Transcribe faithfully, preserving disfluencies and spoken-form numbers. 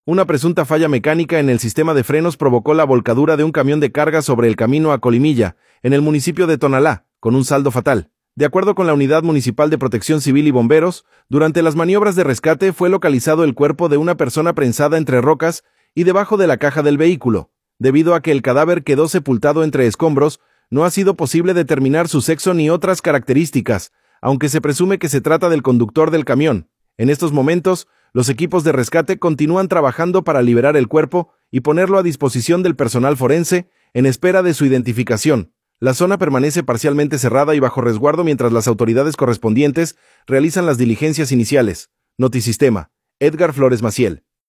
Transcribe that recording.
Una presunta falla mecánica en el sistema de frenos provocó la volcadura de un camión de carga sobre el camino a Colimilla, en el municipio de Tonalá, con un saldo fatal. De acuerdo con la Unidad Municipal de Protección Civil y Bomberos, durante las maniobras de rescate fue localizado el cuerpo de una persona prensada entre rocas y debajo de la caja del vehículo. Debido a que el cadáver quedó sepultado entre escombros, no ha sido posible determinar su sexo ni otras características, aunque se presume que se trata del conductor del camión. En estos momentos, los equipos de rescate continúan trabajando para liberar el cuerpo y ponerlo a disposición del personal forense, en espera de su identificación. La zona permanece parcialmente cerrada y bajo resguardo mientras las autoridades correspondientes realizan las diligencias iniciales. Notisistema. Edgar Flores Maciel.